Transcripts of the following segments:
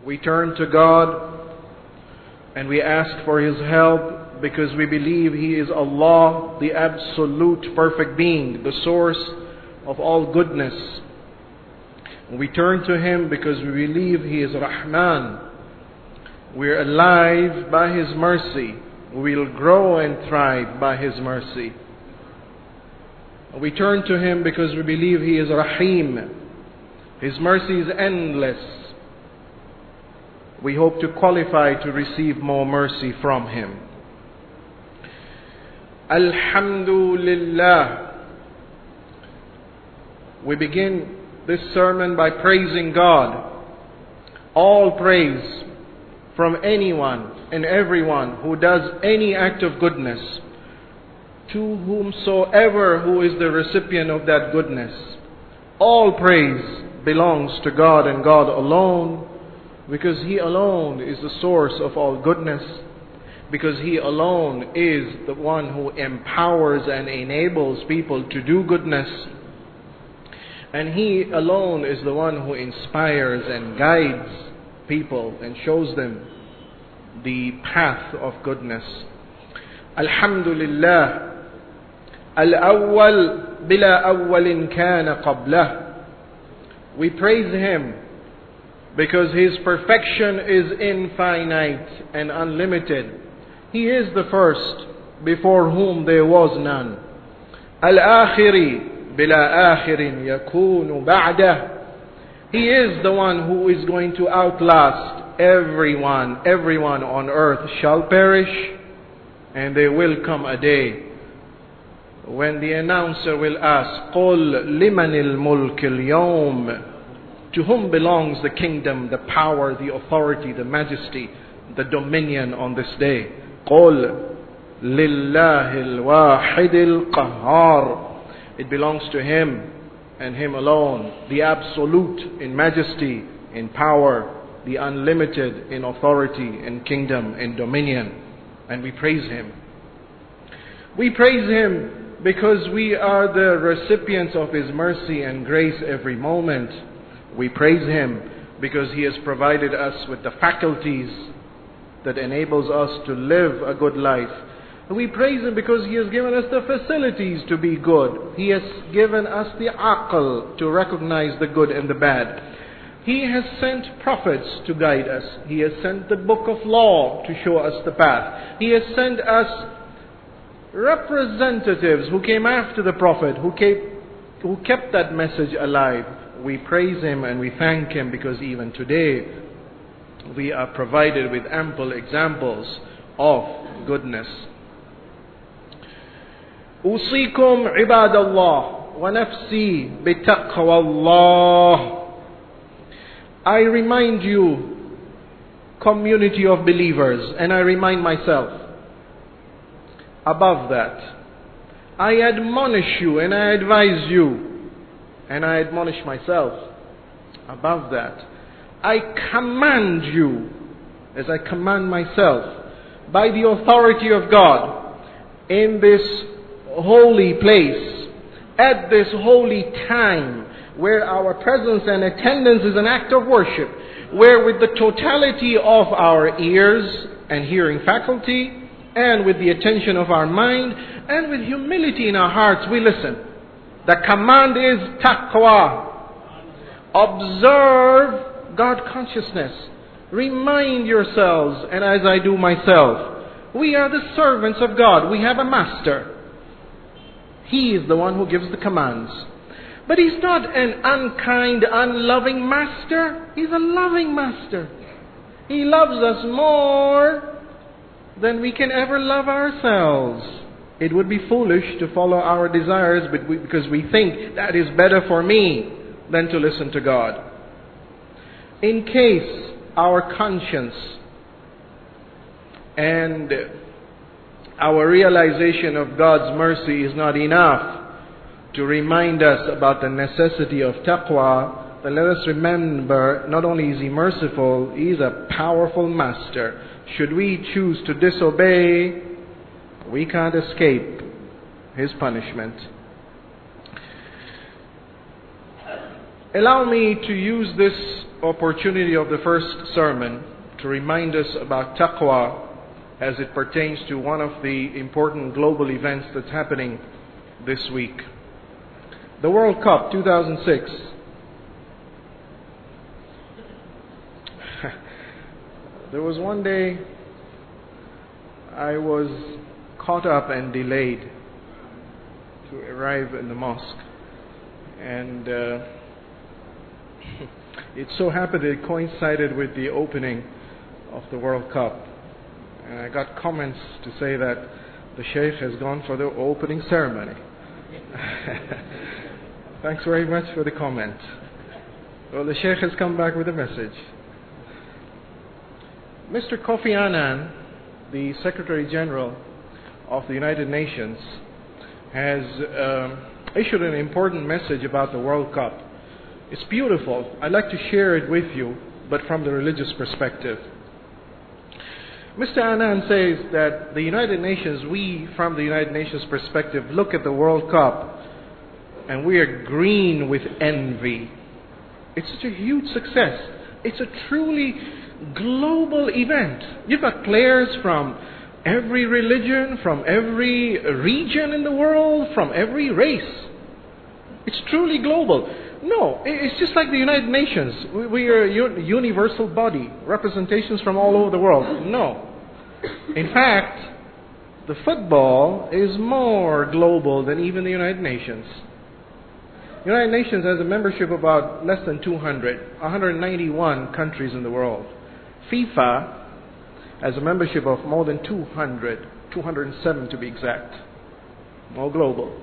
We turn to God and we ask for His help because we believe He is Allah, the absolute perfect being, the source of all goodness. We turn to Him because we believe He is Rahman. We're alive by His mercy. We'll grow and thrive by His mercy. We turn to Him because we believe He is Rahim. His mercy is endless. We hope to qualify to receive more mercy from Him. Alhamdulillah. We begin this sermon by praising God. All praise from anyone and everyone who does any act of goodness, to whomsoever who is the recipient of that goodness. All praise belongs to God and God alone, because He alone is the source of all goodness, because He alone is the one who empowers and enables people to do goodness, and He alone is the one who inspires and guides people and shows them the path of goodness. Alhamdulillah. Al-awwal bila awwalin kana qablah. We praise Him because His perfection is infinite and unlimited. He is the first, before whom there was none. Al-akhiri bila akhirin yakunu ba'dah. He is the one who is going to outlast everyone. Everyone on earth shall perish, and there will come a day when the announcer will ask, قُلْ لِمَنِ الْمُلْكِ الْيَوْمِ. To whom belongs the kingdom, the power, the authority, the majesty, the dominion on this day? قُلْ لِلَّهِ الْوَاحِدِ الْقَهَّارِ. It belongs to Him and Him alone, the absolute in majesty, in power, the unlimited in authority, in kingdom, in dominion. And we praise Him. We praise Him because we are the recipients of His mercy and grace every moment. We praise Him because He has provided us with the faculties that enables us to live a good life. We praise Him because He has given us the facilities to be good. He has given us the aql to recognize the good and the bad. He has sent prophets to guide us. He has sent the book of law to show us the path. He has sent us representatives who came after the prophet, who kept that message alive. We praise Him and we thank Him because even today we are provided with ample examples of goodness. أوصيكم عباد الله ونفسي بتقوى الله. I remind you, community of believers, and I remind myself. Above that, I admonish you and I advise you, and I admonish myself. Above that, I command you, as I command myself, by the authority of God, in this holy place, at this holy time, where our presence and attendance is an act of worship, where with the totality of our ears and hearing faculty, and with the attention of our mind, and with humility in our hearts, we listen. The command is taqwa. Observe God consciousness. Remind yourselves, and as I do myself, we are the servants of God. We have a master. He is the one who gives the commands. But He's not an unkind, unloving master. He's a loving master. He loves us more than we can ever love ourselves. It would be foolish to follow our desires because we think that is better for me than to listen to God. In case our conscience and our realization of God's mercy is not enough to remind us about the necessity of taqwa, then let us remember, not only is He merciful, He is a powerful master. Should we choose to disobey, we can't escape His punishment. Allow me to use this opportunity of the first sermon to remind us about taqwa as it pertains to one of the important global events that's happening this week. The World Cup 2006. There was one day I was caught up and delayed to arrive in the mosque, and it so happened it coincided with the opening of the World Cup, and I got comments to say that the Sheikh has gone for the opening ceremony. Thanks very much for the comment. Well, the Sheikh has come back with a message. Mr. Kofi Annan, the Secretary General of the United Nations, has issued an important message about the World Cup. It's beautiful. I'd like to share it with you, but from the religious perspective. Mr. Annan says that the United Nations, we from the United Nations perspective, look at the World Cup and we are green with envy. It's such a huge success. It's a truly global event. You've got players from every religion, from every region in the world, from every race. It's truly global. No, it's just like the United Nations. We are a universal body, representations from all over the world. No. In fact, the football is more global than even the United Nations. The United Nations has a membership of about less than 191 countries in the world. FIFA has a membership of more than 200, 207 to be exact. More global.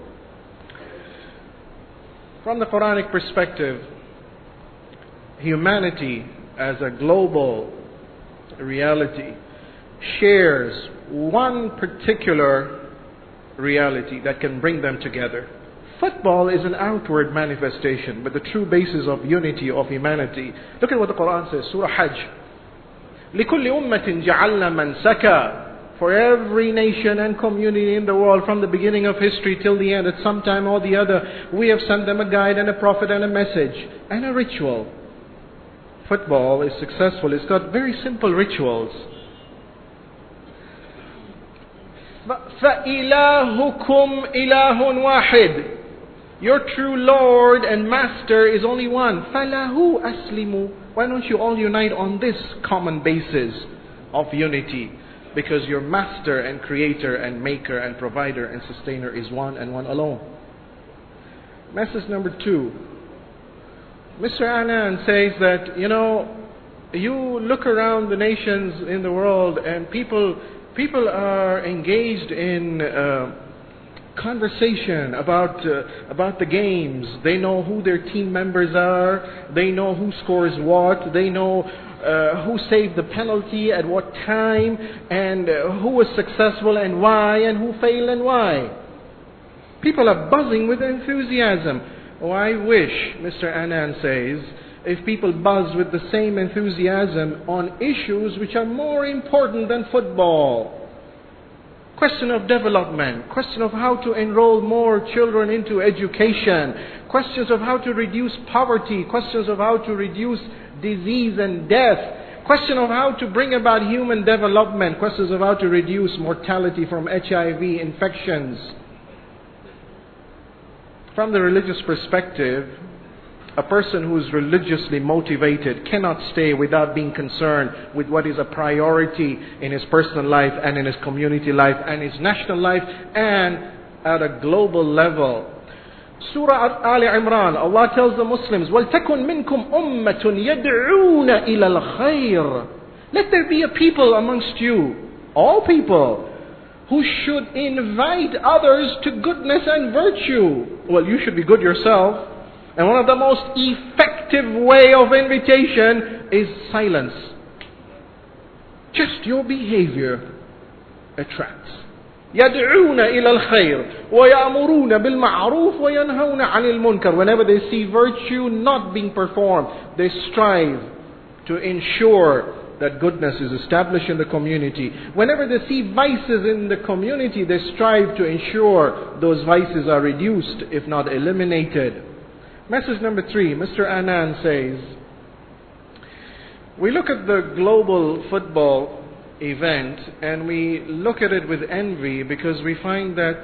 From the Quranic perspective, humanity as a global reality shares one particular reality that can bring them together. Football is an outward manifestation, but the true basis of unity of humanity. Look at what the Quran says, Surah Hajj. لِكُلِّ أُمَّةٍ جَعَلْنَا مَنْسَكًا. For every nation and community in the world, from the beginning of history till the end, at some time or the other, we have sent them a guide and a prophet and a message and a ritual. Football is successful. It's got very simple rituals. فَإِلَهُكُمْ إِلَهٌ وَاحِدٌ. Your true Lord and Master is only one. فَلَهُ أَسْلِمُوا. Why don't you all unite on this common basis of unity? Because your Master and Creator and Maker and Provider and Sustainer is one and one alone. Message number 2. Mr. Annan says that, you look around the nations in the world and people are engaged in conversation about the games. They know who their team members are. They know who scores what. They know who saved the penalty at what time, and who was successful and why, and who failed and why. People are buzzing with enthusiasm. Oh, I wish, Mr. Annan says, if people buzz with the same enthusiasm on issues which are more important than football. Question of development, question of how to enroll more children into education, questions of how to reduce poverty, questions of how to reduce disease and death, question of how to bring about human development, questions of how to reduce mortality from HIV infections. From the religious perspective, a person who is religiously motivated cannot stay without being concerned with what is a priority in his personal life and in his community life and his national life and at a global level. Surah Ali Imran, Allah tells the Muslims, وَلْتَكُنْ مِنْكُمْ أُمَّةٌ يَدْعُونَ إِلَى الْخَيْرِ. Let there be a people amongst you, all people, who should invite others to goodness and virtue. Well, you should be good yourself. And one of the most effective way of invitation is silence. Just your behavior attracts. يَدْعُونَ إِلَى الْخَيْرِ وَيَأْمُرُونَ بِالْمَعْرُوفِ وَيَنْهَوْنَ عَنِ الْمُنْكَرِ. Whenever they see virtue not being performed, they strive to ensure that goodness is established in the community. Whenever they see vices in the community, they strive to ensure those vices are reduced, if not eliminated. Message number 3, Mr. Annan says We look at the global football event and we look at it with envy because we find that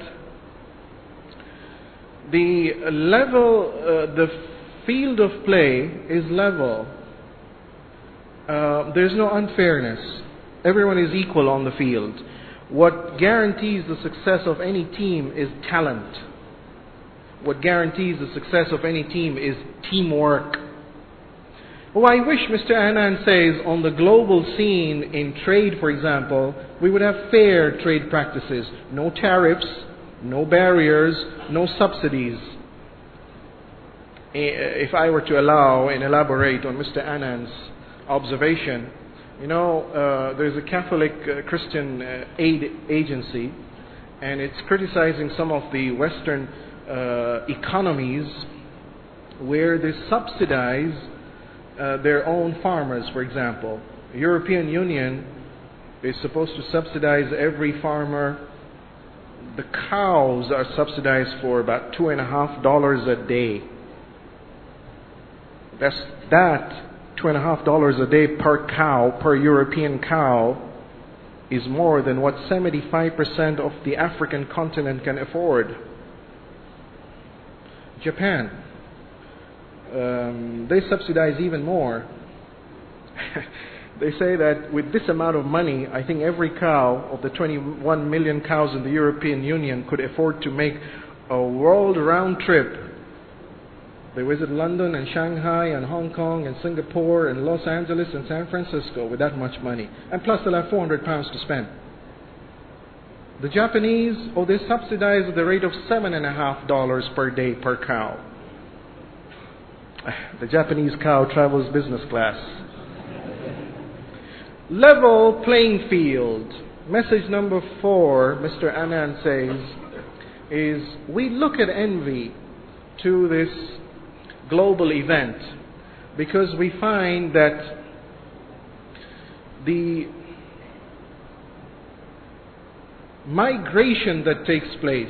the field of play is level. There's no unfairness. Everyone is equal on the field. What guarantees the success of any team is talent. What guarantees the success of any team is teamwork. Oh, I wish, Mr. Anand says, on the global scene in trade, for example, we would have fair trade practices. No tariffs, no barriers, no subsidies. If I were to allow and elaborate on Mr. Anand's observation, there's a Catholic Christian aid agency, and it's criticizing some of the Western economies where they subsidize their own farmers, for example. The European Union is supposed to subsidize every farmer. The cows are subsidized for about $2.50 a day. That $2.50 a day per cow, per European cow, is more than what 75% of the African continent can afford. Japan, they subsidize even more. They say that with this amount of money, I think every cow of the 21 million cows in the European Union could afford to make a world round trip. They visit London and Shanghai and Hong Kong and Singapore and Los Angeles and San Francisco with that much money. And plus they'll have £400 to spend. The Japanese, they subsidize at the rate of $7.50 per day per cow. The Japanese cow travels business class. Level playing field. Message number 4, Mr. Anand says, is we look at envy to this global event because we find that the migration that takes place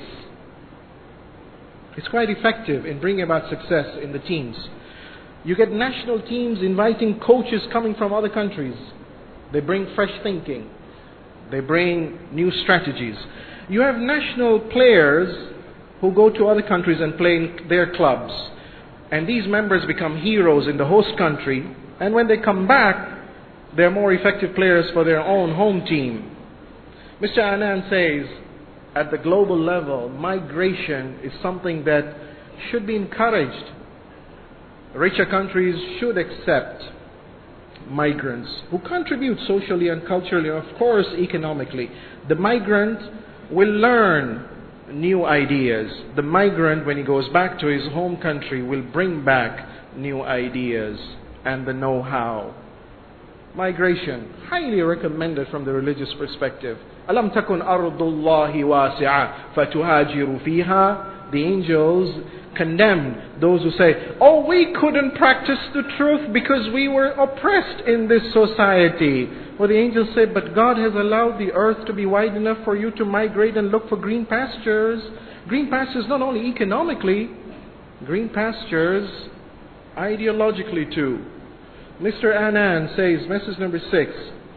is quite effective in bringing about success in the teams. You get national teams inviting coaches coming from other countries. They bring fresh thinking. They bring new strategies. You have national players who go to other countries and play in their clubs. And these members become heroes in the host country. And when they come back, they're more effective players for their own home team. Mr. Anand says, at the global level, migration is something that should be encouraged. Richer countries should accept migrants who contribute socially and culturally, and of course economically. The migrant will learn new ideas. The migrant, when he goes back to his home country, will bring back new ideas and the know-how. Migration, highly recommended from the religious perspective. Alam takun ardullahi wasi'a fatuhajiru fiha. The angels condemn those who say, oh, we couldn't practice the truth because we were oppressed in this society. Well, the angels say, but God has allowed the earth to be wide enough for you to migrate and look for green pastures. Green pastures not only economically, green pastures ideologically too. Mr. Anand says, message number 6,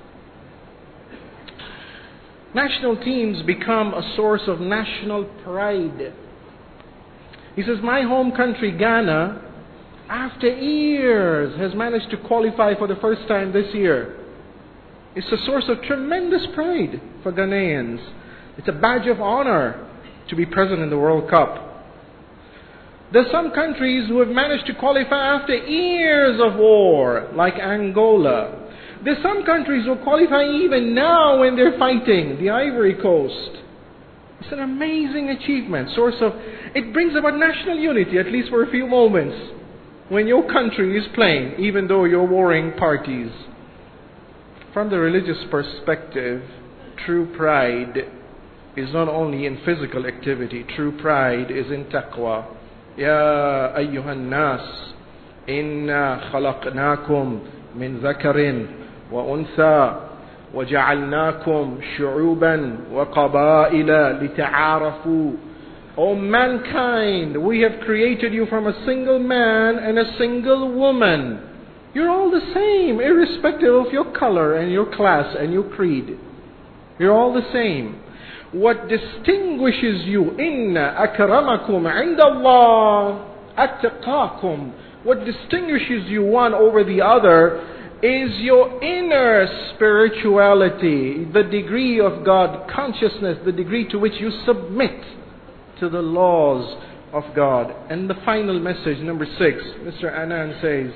national teams become a source of national pride. He says, my home country, Ghana, after years, has managed to qualify for the first time this year. It's a source of tremendous pride for Ghanaians. It's a badge of honor to be present in the World Cup. There's some countries who have managed to qualify after years of war, like Angola. There's some countries who qualify even now when they're fighting, the Ivory Coast. It's an amazing achievement. It brings about national unity, at least for a few moments, when your country is playing, even though you're warring parties. From the religious perspective, true pride is not only in physical activity. True pride is in taqwa. Ya ayyuhan nas, inna khalaqnakum min dhakarin wa untha وَجَعَلْنَاكُمْ شُعُوبًا وَقَبَائِلَ لِتَعَارَفُوا. O mankind, we have created you from a single man and a single woman. You're all the same, irrespective of your color and your class and your creed. You're all the same. What distinguishes you, inna akramakum indallah attaqakum. What distinguishes you one over the other is your inner spirituality, the degree of God consciousness, the degree to which you submit to the laws of God. And the final message, number 6, Mr. Anand says,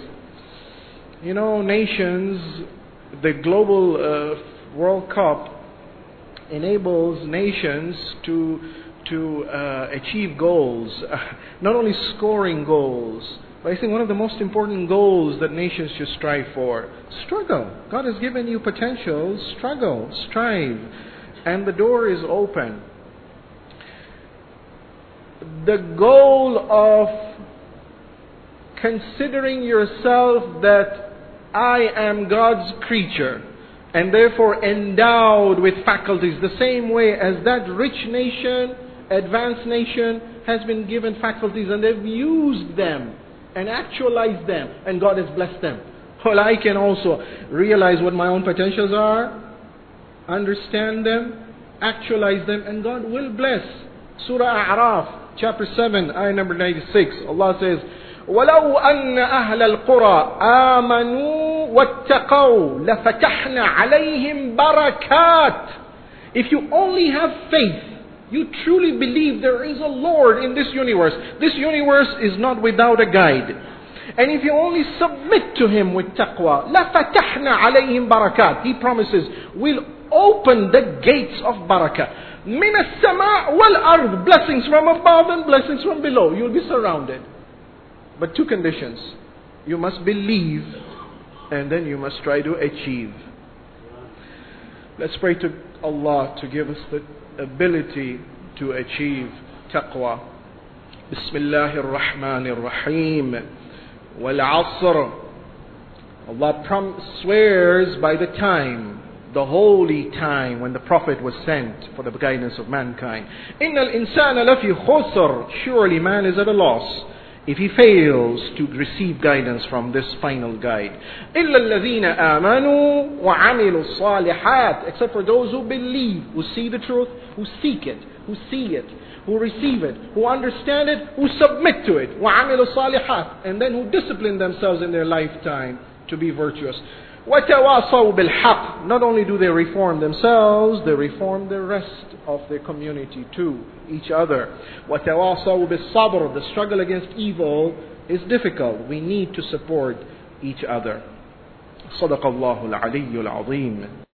nations, the global World Cup enables nations to achieve goals, not only scoring goals, but I think one of the most important goals that nations should strive for. Struggle. God has given you potential. Struggle. Strive. And the door is open. The goal of considering yourself that I am God's creature and therefore endowed with faculties, the same way as that rich nation, advanced nation, has been given faculties and they've used them and actualized them, and God has blessed them. Well, I can also realize what my own potentials are, understand them, actualize them, and God will bless. Surah A'raf, chapter 7, ayah number 96. Allah says, وَلَوْ أَنَّ أَهْلَ الْقُرَىٰ آمَنُوا وَاتَّقَوْا لَفَتَحْنَا عَلَيْهِمْ بَرَكَاتٍ. If you only have faith, you truly believe there is a Lord in this universe. This universe is not without a guide. And if you only submit to Him with taqwa, لَفَتَحْنَا عَلَيْهِمْ بَرَكَاتٍ. He promises, we'll open the gates of barakah. مِنَ السَّمَاءِ وَالْأَرْضِ. Blessings from above and blessings from below. You'll be surrounded. But 2 conditions. You must believe, and then you must try to achieve. Let's pray to Allah to give us the ability to achieve taqwa. Bismillahir Rahmanir Rahim. Wal Asr. Allah swears by the time, the holy time when the Prophet was sent for the guidance of mankind. Innal insana lafi khusr. Surely man is at a loss if he fails to receive guidance from this final guide. إِلَّا الَّذِينَ آمَنُوا وَعَمِلُوا الصَّالِحَاتِ. Except for those who believe, who see the truth, who seek it, who see it, who receive it, who understand it, who submit to it. وَعَمِلُوا الصَّالِحَاتِ. And then who discipline themselves in their lifetime to be virtuous. وَتَوَاصَوْا بِالْحَقِّ. Not only do they reform themselves, they reform the rest of their community too, each other. وَتَوَاصَوْا بِالصَّبْرِ. The struggle against evil is difficult. We need to support each other. صدق الله العلي العظيم.